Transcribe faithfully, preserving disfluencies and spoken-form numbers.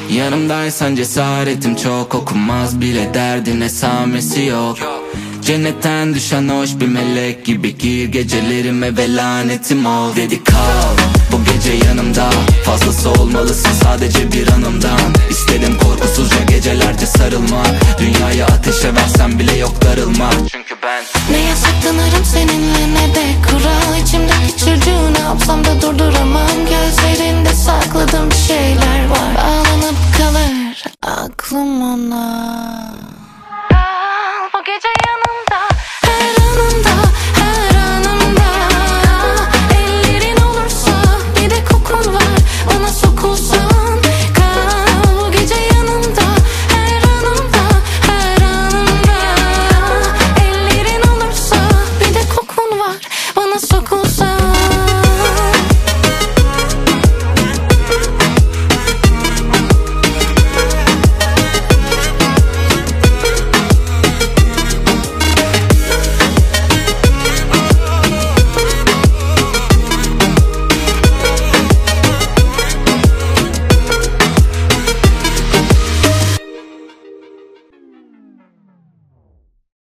Yanımdaysan cesaretim çok, okunmaz bile derdin esamesi yok. Cennetten düşen hoş bir melek gibi gir gecelerime ve lanetim ol. Dedi kal bu gece yanımda, fazlası olmalısın sadece bir anımdan. İstedim korkusuzca gecelerce sarılmak, dünyayı ateşe versem bile yok darılmak. Çünkü ben ne yasaklanırım seninle ne de kural. İçimdeki çocuğu ne yapsam da durduramam. Gözlerinde sakladığım bir şeyler var, bağlanıp kalır aklım ona. Kal bu gece yanımda, her anımda, her anımda. Ellerin olursa bir de kokun var, bana sokulsan. Kal bu gece yanımda, her anımda, her anımda. Ellerin olursa bir de kokun var, bana sokulsan.